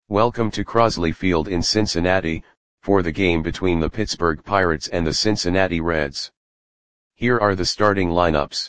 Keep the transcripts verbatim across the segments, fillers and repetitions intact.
Welcome to Crosley Field in Cincinnati, for the game between the Pittsburgh Pirates and the Cincinnati Reds. Here are the starting lineups.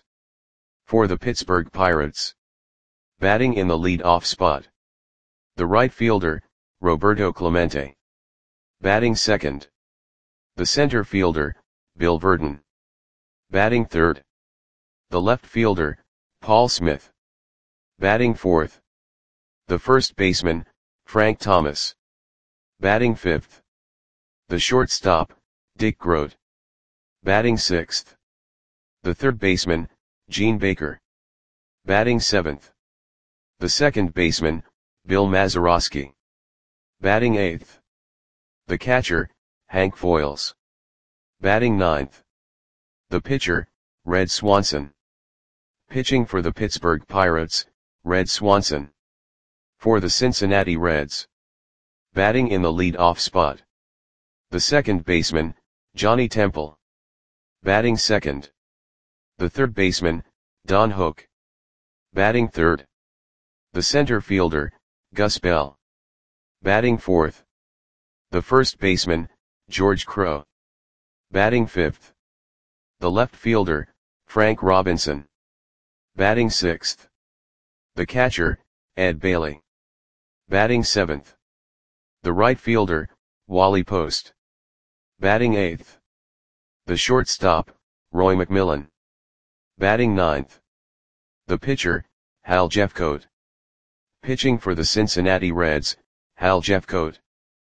For the Pittsburgh Pirates. Batting in the lead-off spot. The right fielder, Roberto Clemente. Batting second. The center fielder, Bill Virdon. Batting third. The left fielder, Paul Smith. Batting fourth. The first baseman, Frank Thomas. Batting fifth. The shortstop, Dick Groat. Batting sixth. The third baseman, Gene Baker. Batting seventh. The second baseman, Bill Mazeroski. Batting eighth. The catcher, Hank Foils. Batting ninth. The pitcher, Red Swanson. Pitching for the Pittsburgh Pirates, Red Swanson. For the Cincinnati Reds. Batting in the lead-off spot. The second baseman, Johnny Temple. Batting second. The third baseman, Don Hook. Batting third. The center fielder, Gus Bell. Batting fourth. The first baseman, George Crowe. Batting fifth. The left fielder, Frank Robinson. Batting sixth. The catcher, Ed Bailey. Batting seventh. The right fielder, Wally Post. Batting eighth. The shortstop, Roy McMillan. Batting ninth. The pitcher, Hal Jeffcoat. Pitching for the Cincinnati Reds, Hal Jeffcoat.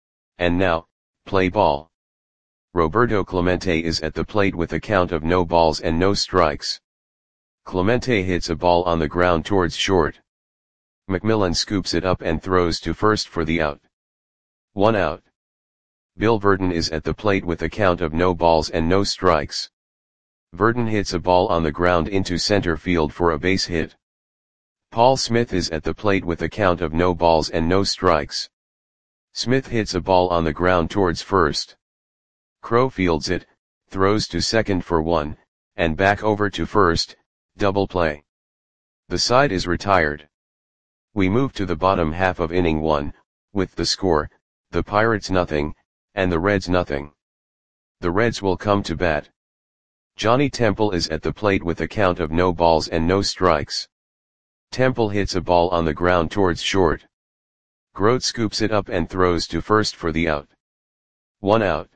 And now, play ball. Roberto Clemente is at the plate with a count of no balls and no strikes. Clemente hits a ball on the ground towards short. McMillan scoops it up and throws to first for the out. One out. Bill Virdon is at the plate with a count of no balls and no strikes. Virdon hits a ball on the ground into center field for a base hit. Paul Smith is at the plate with a count of no balls and no strikes. Smith hits a ball on the ground towards first. Crowe fields it, throws to second for one, and back over to first, double play. The side is retired. We move to the bottom half of inning one, with the score, the Pirates nothing, and the Reds nothing. The Reds will come to bat. Johnny Temple is at the plate with a count of no balls and no strikes. Temple hits a ball on the ground towards short. Groat scoops it up and throws to first for the out. One out.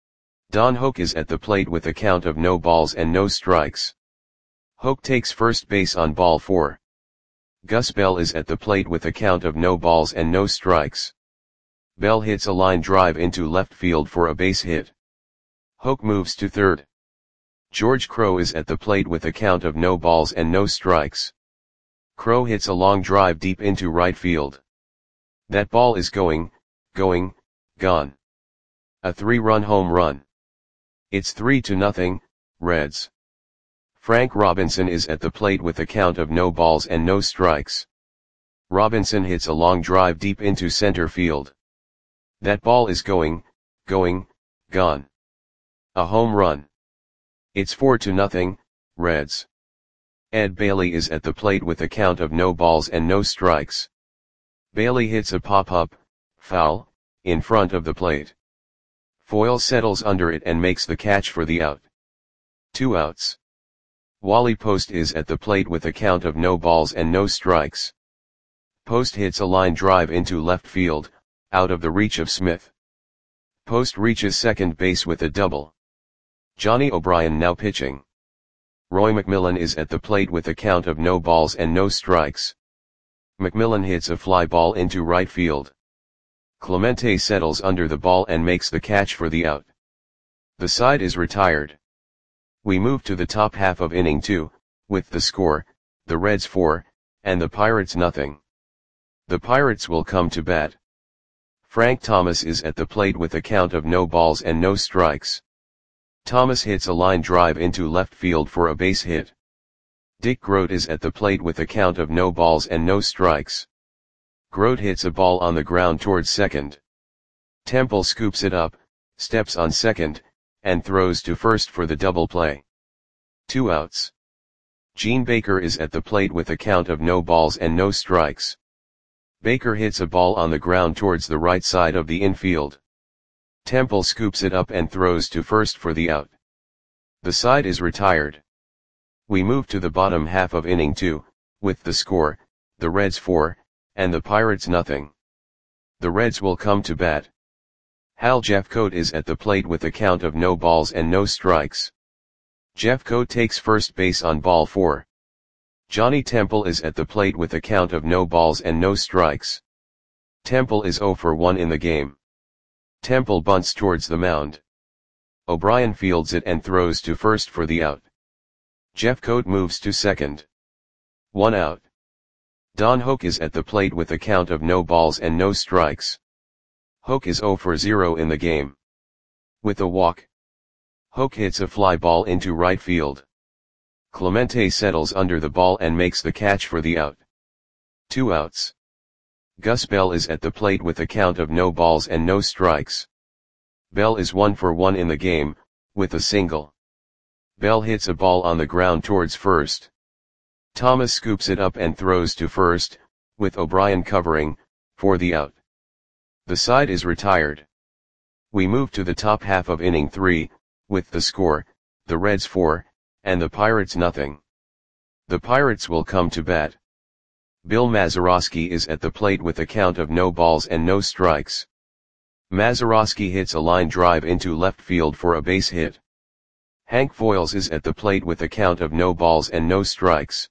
Don Hook is at the plate with a count of no balls and no strikes. Hook takes first base on ball four. Gus Bell is at the plate with a count of no balls and no strikes. Bell hits a line drive into left field for a base hit. Hook moves to third. George Crowe is at the plate with a count of no balls and no strikes. Crowe hits a long drive deep into right field. That ball is going, going, gone. A three-run home run. It's three to nothing, Reds. Frank Robinson is at the plate with a count of no balls and no strikes. Robinson hits a long drive deep into center field. That ball is going, going, gone. A home run. It's four to nothing, Reds. Ed Bailey is at the plate with a count of no balls and no strikes. Bailey hits a pop-up, foul, in front of the plate. Foyle settles under it and makes the catch for the out. Two outs. Wally Post is at the plate with a count of no balls and no strikes. Post hits a line drive into left field, out of the reach of Smith. Post reaches second base with a double. Johnny O'Brien now pitching. Roy McMillan is at the plate with a count of no balls and no strikes. McMillan hits a fly ball into right field. Clemente settles under the ball and makes the catch for the out. The side is retired. We move to the top half of inning two, with the score, the Reds four, and the Pirates nothing. The Pirates will come to bat. Frank Thomas is at the plate with a count of no balls and no strikes. Thomas hits a line drive into left field for a base hit. Dick Groat is at the plate with a count of no balls and no strikes. Groat hits a ball on the ground towards second. Temple scoops it up, steps on second, and throws to first for the double play. Two outs. Gene Baker is at the plate with a count of no balls and no strikes. Baker hits a ball on the ground towards the right side of the infield. Temple scoops it up and throws to first for the out. The side is retired. We move to the bottom half of inning two, with the score, the Reds four, and the Pirates nothing. The Reds will come to bat. Hal Jeffcoat is at the plate with a count of no balls and no strikes. Jeffcoat takes first base on ball four. Johnny Temple is at the plate with a count of no balls and no strikes. Temple is oh for one in the game. Temple bunts towards the mound. O'Brien fields it and throws to first for the out. Jeffcoat moves to second. One out. Don Hoak is at the plate with a count of no balls and no strikes. Hoak is oh for zero in the game. With a walk, Hoak hits a fly ball into right field. Clemente settles under the ball and makes the catch for the out. Two outs. Gus Bell is at the plate with a count of no balls and no strikes. Bell is one for one in the game, with a single. Bell hits a ball on the ground towards first. Thomas scoops it up and throws to first, with O'Brien covering, for the out. The side is retired. We move to the top half of inning three, with the score, the Reds four, and the Pirates nothing. The Pirates will come to bat. Bill Mazeroski is at the plate with a count of no balls and no strikes. Mazeroski hits a line drive into left field for a base hit. Hank Foyles is at the plate with a count of no balls and no strikes.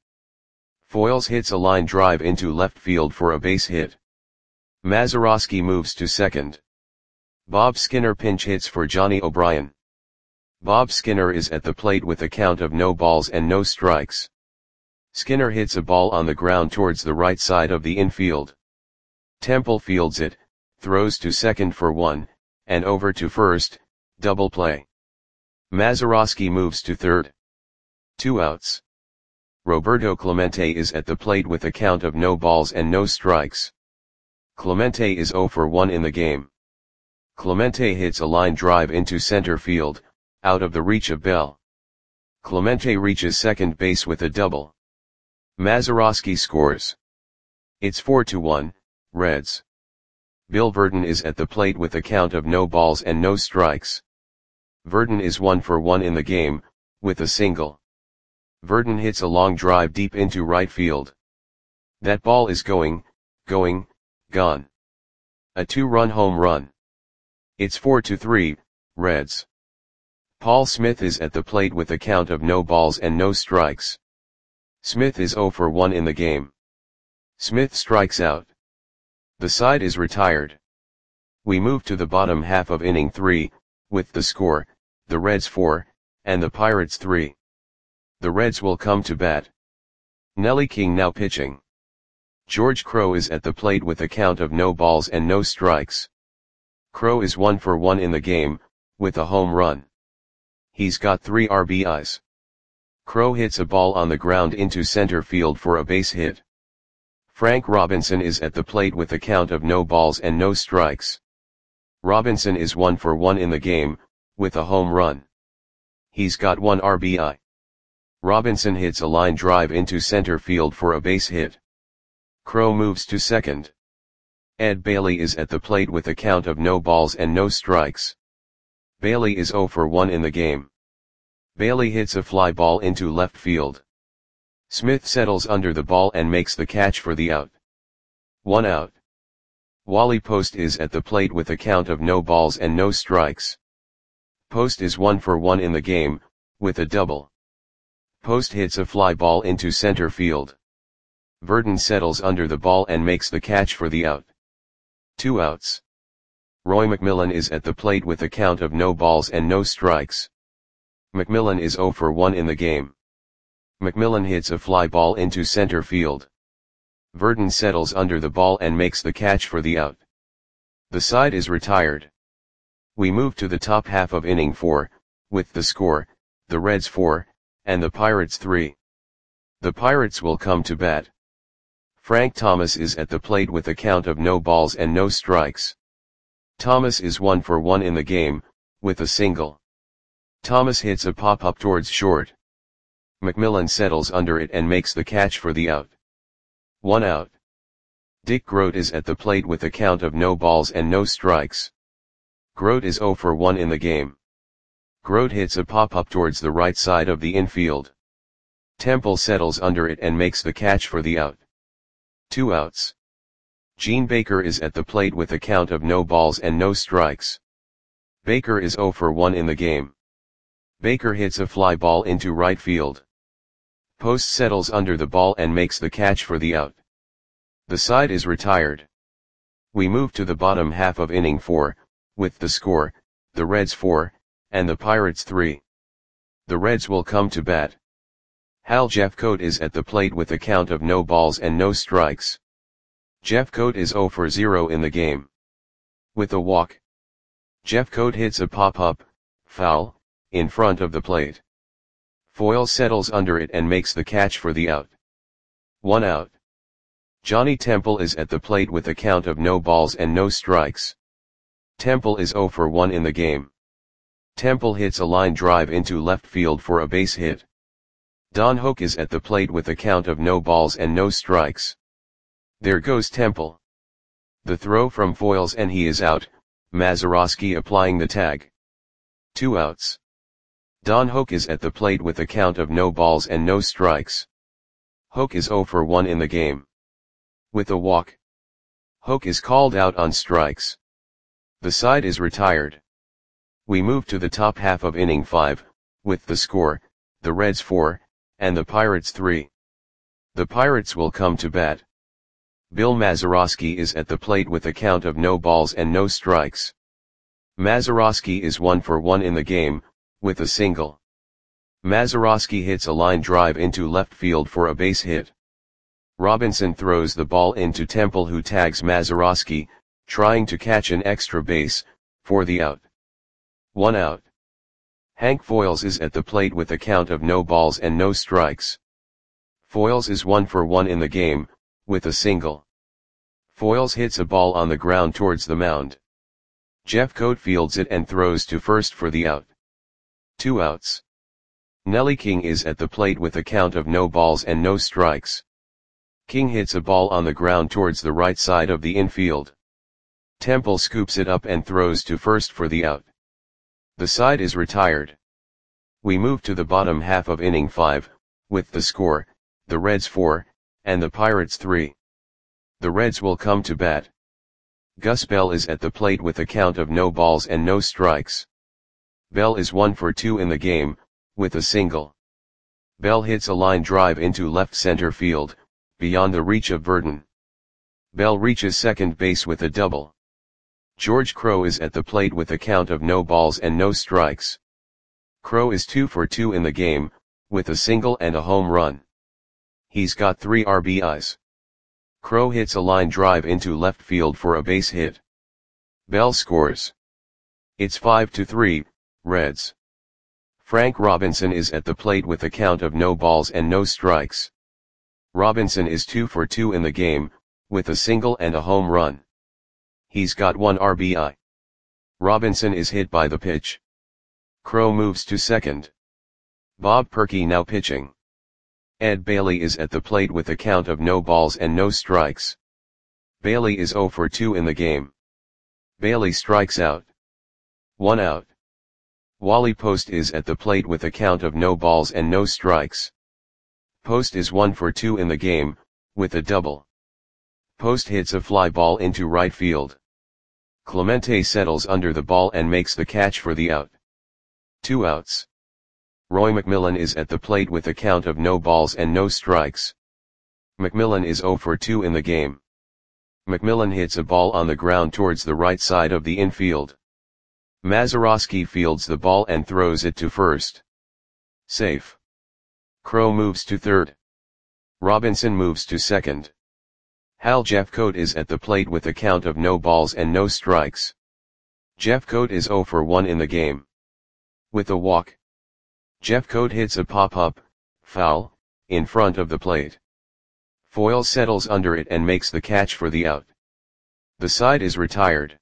Foyles hits a line drive into left field for a base hit. Mazeroski moves to second. Bob Skinner pinch hits for Johnny O'Brien. Bob Skinner is at the plate with a count of no balls and no strikes. Skinner hits a ball on the ground towards the right side of the infield. Temple fields it, throws to second for one, and over to first, double play. Mazeroski moves to third. Two outs. Roberto Clemente is at the plate with a count of no balls and no strikes. Clemente is oh for one in the game. Clemente hits a line drive into center field, out of the reach of Bell. Clemente reaches second base with a double. Mazeroski scores. It's four to one, Reds. Bill Verdon is at the plate with a count of no balls and no strikes. Verdon is one for one in the game, with a single. Verdon hits a long drive deep into right field. That ball is going, going, gone. A two-run home run. It's four to three, Reds. Paul Smith is at the plate with a count of no balls and no strikes. Smith is oh for one in the game. Smith strikes out. The side is retired. We move to the bottom half of inning three, with the score, the Reds four, and the Pirates three. The Reds will come to bat. Nelly King now pitching. George Crowe is at the plate with a count of no balls and no strikes. Crowe is one for one in the game, with a home run. He's got three R B Is. Crowe hits a ball on the ground into center field for a base hit. Frank Robinson is at the plate with a count of no balls and no strikes. Robinson is one for one in the game, with a home run. He's got one R B I. Robinson hits a line drive into center field for a base hit. Crowe moves to second. Ed Bailey is at the plate with a count of no balls and no strikes. Bailey is oh for one in the game. Bailey hits a fly ball into left field. Smith settles under the ball and makes the catch for the out. One out. Wally Post is at the plate with a count of no balls and no strikes. Post is one for one in the game, with a double. Post hits a fly ball into center field. Verdon settles under the ball and makes the catch for the out. Two outs. Roy McMillan is at the plate with a count of no balls and no strikes. McMillan is oh for one in the game. McMillan hits a fly ball into center field. Verdon settles under the ball and makes the catch for the out. The side is retired. We move to the top half of inning four, with the score, the Reds four, and the Pirates three. The Pirates will come to bat. Frank Thomas is at the plate with a count of no balls and no strikes. Thomas is one for one in the game, with a single. Thomas hits a pop-up towards short. McMillan settles under it and makes the catch for the out. One out. Dick Grote is at the plate with a count of no balls and no strikes. Grote is zero for one in the game. Grote hits a pop-up towards the right side of the infield. Temple settles under it and makes the catch for the out. Two outs. Gene Baker is at the plate with a count of no balls and no strikes. Baker is zero for one in the game. Baker hits a fly ball into right field. Post settles under the ball and makes the catch for the out. The side is retired. We move to the bottom half of inning four, with the score, the Reds four, and the Pirates three. The Reds will come to bat. Hal Jeffcoat is at the plate with a count of no balls and no strikes. Jeffcoat is zero for zero in the game. With a walk, Jeffcoat hits a pop-up, foul, in front of the plate. Foyle settles under it and makes the catch for the out. One out. Johnny Temple is at the plate with a count of no balls and no strikes. Temple is zero for one in the game. Temple hits a line drive into left field for a base hit. Don Hook is at the plate with a count of no balls and no strikes. There goes Temple. The throw from Foyles and he is out, Mazeroski applying the tag. Two outs. Don Hook is at the plate with a count of no balls and no strikes. Hook is zero for one in the game. With a walk, Hook is called out on strikes. The side is retired. We move to the top half of inning five, with the score, the Reds four, and the Pirates three. The Pirates will come to bat. Bill Mazeroski is at the plate with a count of no balls and no strikes. Mazeroski is one for one in the game, with a single. Mazeroski hits a line drive into left field for a base hit. Robinson throws the ball into Temple, who tags Mazeroski, trying to catch an extra base, for the out. One out. Hank Foyles is at the plate with a count of no balls and no strikes. Foyles is one for one in the game, with a single. Foyles hits a ball on the ground towards the mound. Jeffcoat fields it and throws to first for the out. Two outs. Nellie King is at the plate with a count of no balls and no strikes. King hits a ball on the ground towards the right side of the infield. Temple scoops it up and throws to first for the out. The side is retired. We move to the bottom half of inning five, with the score, the Reds four, and the Pirates three. The Reds will come to bat. Gus Bell is at the plate with a count of no balls and no strikes. Bell is one for two in the game, with a single. Bell hits a line drive into left center field, beyond the reach of Burton. Bell reaches second base with a double. George Crowe is at the plate with a count of no balls and no strikes. Crowe is two for two in the game, with a single and a home run. He's got three R B Is. Crowe hits a line drive into left field for a base hit. Bell scores. It's five to three, Reds. Frank Robinson is at the plate with a count of no balls and no strikes. Robinson is two for two in the game, with a single and a home run. He's got one R B I. Robinson is hit by the pitch. Crowe moves to second. Bob Perky now pitching. Ed Bailey is at the plate with a count of no balls and no strikes. Bailey is zero for two in the game. Bailey strikes out. One out. Wally Post is at the plate with a count of no balls and no strikes. Post is one for two in the game, with a double. Post hits a fly ball into right field. Clemente settles under the ball and makes the catch for the out. Two outs. Roy McMillan is at the plate with a count of no balls and no strikes. McMillan is zero for two in the game. McMillan hits a ball on the ground towards the right side of the infield. Mazeroski fields the ball and throws it to first. Safe. Crowe moves to third. Robinson moves to second. Hal Jeffcoat is at the plate with a count of no balls and no strikes. Jeffcoat is zero for one in the game. With a walk, Jeffcoat hits a pop-up, foul, in front of the plate. Foyle settles under it and makes the catch for the out. The side is retired.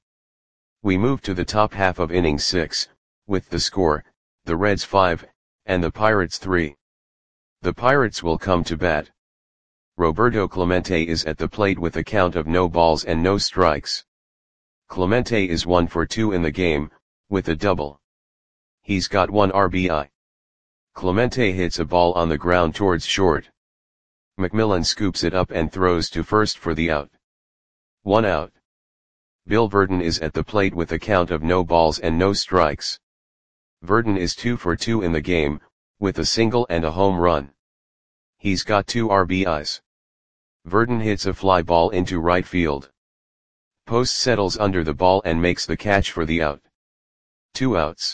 We move to the top half of inning six, with the score, the Reds five, and the Pirates three. The Pirates will come to bat. Roberto Clemente is at the plate with a count of no balls and no strikes. Clemente is one for two in the game, with a double. He's got one R B I. Clemente hits a ball on the ground towards short. McMillan scoops it up and throws to first for the out. One out. Bill Virdon is at the plate with a count of no balls and no strikes. Virdon is two for two in the game, with a single and a home run. He's got two R B Is. Virdon hits a fly ball into right field. Post settles under the ball and makes the catch for the out. Two outs.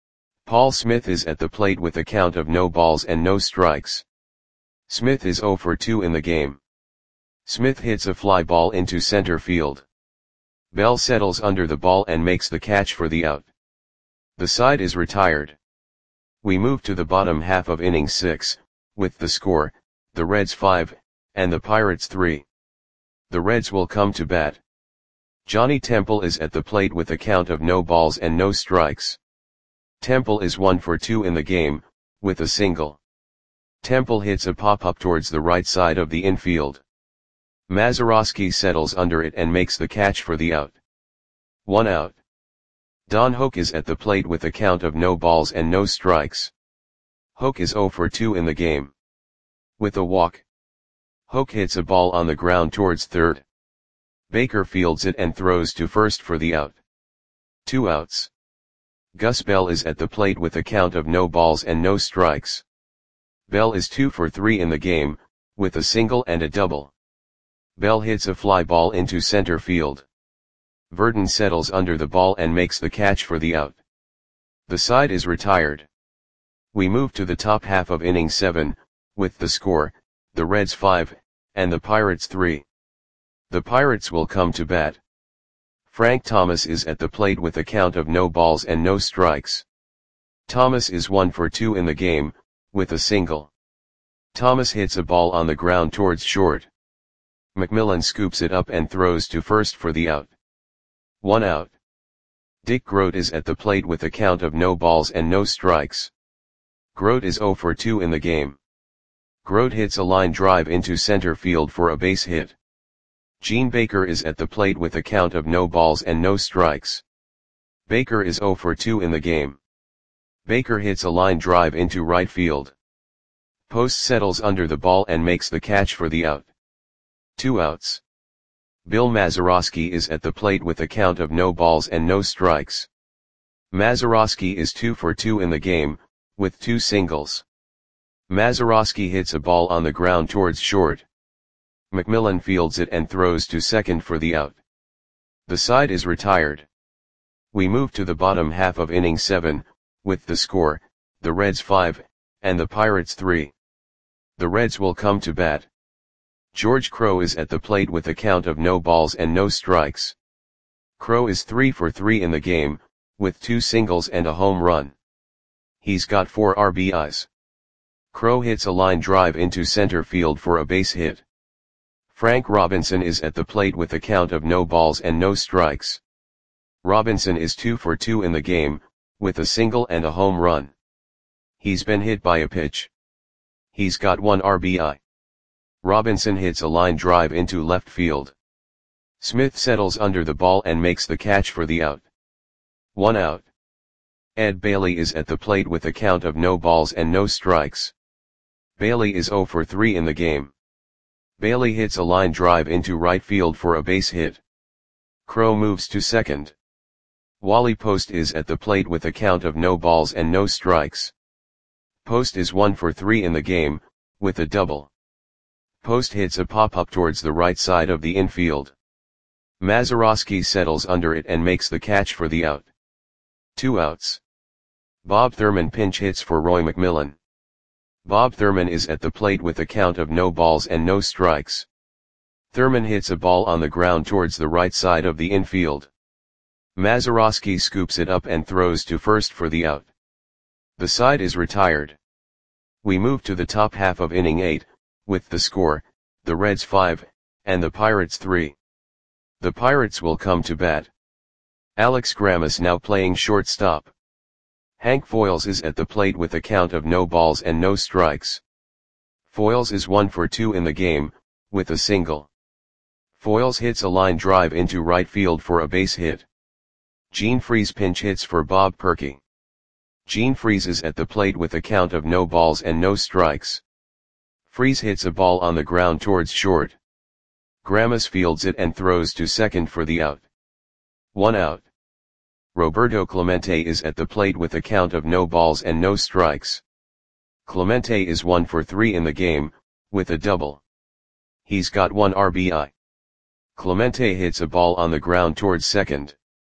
Paul Smith is at the plate with a count of no balls and no strikes. Smith is zero for two in the game. Smith hits a fly ball into center field. Bell settles under the ball and makes the catch for the out. The side is retired. We move to the bottom half of inning six, with the score, the Reds five, and the Pirates three. The Reds will come to bat. Johnny Temple is at the plate with a count of no balls and no strikes. Temple is one for two in the game, with a single. Temple hits a pop-up towards the right side of the infield. Mazeroski settles under it and makes the catch for the out. One out. Don Hoak is at the plate with a count of no balls and no strikes. Hoak is zero for two in the game. With a walk. Hoak hits a ball on the ground towards third. Baker fields it and throws to first for the out. Two outs. Gus Bell is at the plate with a count of no balls and no strikes. Bell is two for three in the game, with a single and a double. Bell hits a fly ball into center field. Virdon settles under the ball and makes the catch for the out. The side is retired. We move to the top half of inning seven, with the score, the Reds five, and the Pirates three. The Pirates will come to bat. Frank Thomas is at the plate with a count of no balls and no strikes. Thomas is one for two in the game, with a single. Thomas hits a ball on the ground towards short. McMillan scoops it up and throws to first for the out. One out. Dick Grote is at the plate with a count of no balls and no strikes. Grote is zero for two in the game. Grote hits a line drive into center field for a base hit. Gene Baker is at the plate with a count of no balls and no strikes. Baker is zero for two in the game. Baker hits a line drive into right field. Post settles under the ball and makes the catch for the out. Two outs. Bill Mazeroski is at the plate with a count of no balls and no strikes. Mazeroski is two for two in the game, with two singles. Mazeroski hits a ball on the ground towards short. McMillan fields it and throws to second for the out. The side is retired. We move to the bottom half of inning seven, with the score, the Reds five, and the Pirates three. The Reds will come to bat. George Crowe is at the plate with a count of no balls and no strikes. Crowe is three for three in the game, with two singles and a home run. He's got four R B Is. Crowe hits a line drive into center field for a base hit. Frank Robinson is at the plate with a count of no balls and no strikes. Robinson is two for two in the game, with a single and a home run. He's been hit by a pitch. He's got one R B I. Robinson hits a line drive into left field. Smith settles under the ball and makes the catch for the out. One out. Ed Bailey is at the plate with a count of no balls and no strikes. Bailey is zero for three in the game. Bailey hits a line drive into right field for a base hit. Crowe moves to second. Wally Post is at the plate with a count of no balls and no strikes. Post is one for three in the game, with a double. Post hits a pop-up towards the right side of the infield. Mazeroski settles under it and makes the catch for the out. Two outs. Bob Thurman pinch hits for Roy McMillan. Bob Thurman is at the plate with a count of no balls and no strikes. Thurman hits a ball on the ground towards the right side of the infield. Mazeroski scoops it up and throws to first for the out. The side is retired. We move to the top half of inning eight, with the score, the Reds five, and the Pirates three. The Pirates will come to bat. Alex Graham is now playing shortstop. Hank Foyles is at the plate with a count of no balls and no strikes. Foyles is one for two in the game, with a single. Foyles hits a line drive into right field for a base hit. Gene Freese pinch hits for Bob Perky. Gene Freese is at the plate with a count of no balls and no strikes. Freese hits a ball on the ground towards short. Grammas fields it and throws to second for the out. One out. Roberto Clemente is at the plate with a count of no balls and no strikes. Clemente is one for three in the game, with a double. He's got one R B I. Clemente hits a ball on the ground towards second.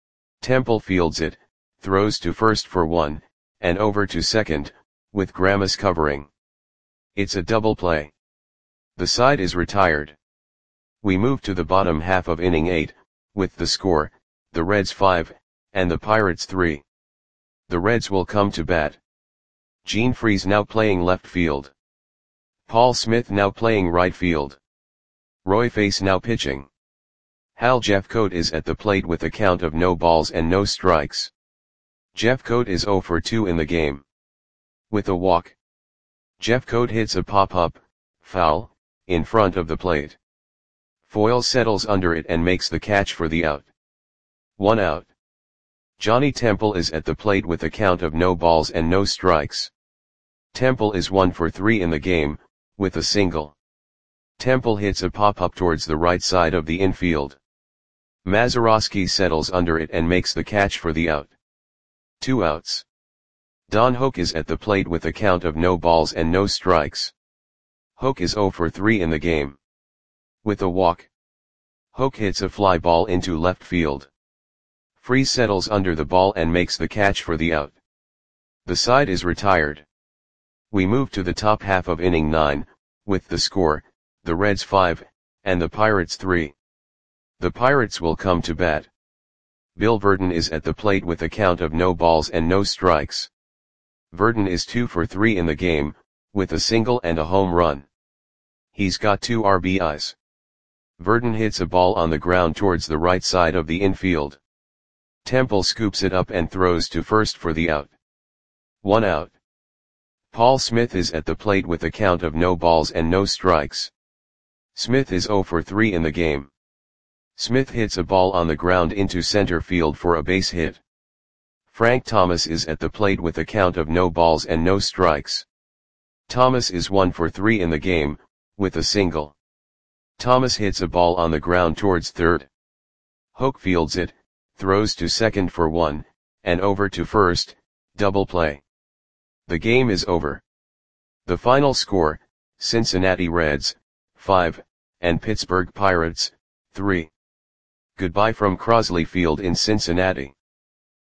Temple fields it, throws to first for one, and over to second, with Grammas covering. It's a double play. The side is retired. We move to the bottom half of inning eight, with the score, the Reds five, and the Pirates three. The Reds will come to bat. Gene Freese now playing left field. Paul Smith now playing right field. Roy Face now pitching. Hal Jeffcoat is at the plate with a count of no balls and no strikes. Jeffcoat is zero for two in the game. With a walk. Jeffcoat hits a pop-up, foul, in front of the plate. Foyles settles under it and makes the catch for the out. One out. Johnny Temple is at the plate with a count of no balls and no strikes. Temple is one for three in the game, with a single. Temple hits a pop-up towards the right side of the infield. Mazeroski settles under it and makes the catch for the out. Two outs. Don Hoak is at the plate with a count of no balls and no strikes. Hoak is zero for three in the game. With a walk. Hoak hits a fly ball into left field. Freese settles under the ball and makes the catch for the out. The side is retired. We move to the top half of inning nine, with the score, the Reds five, and the Pirates three. The Pirates will come to bat. Bill Verdon is at the plate with a count of no balls and no strikes. Verdon is two for three in the game, with a single and a home run. He's got two R B Is. Verdon hits a ball on the ground towards the right side of the infield. Temple scoops it up and throws to first for the out. One out. Paul Smith is at the plate with a count of no balls and no strikes. Smith is zero for three in the game. Smith hits a ball on the ground into center field for a base hit. Frank Thomas is at the plate with a count of no balls and no strikes. Thomas is one for three in the game, with a single. Thomas hits a ball on the ground towards third. Hoak fields it, throws to second for one, and over to first, double play. The game is over. The final score, Cincinnati Reds, five, and Pittsburgh Pirates, three. Goodbye from Crosley Field in Cincinnati.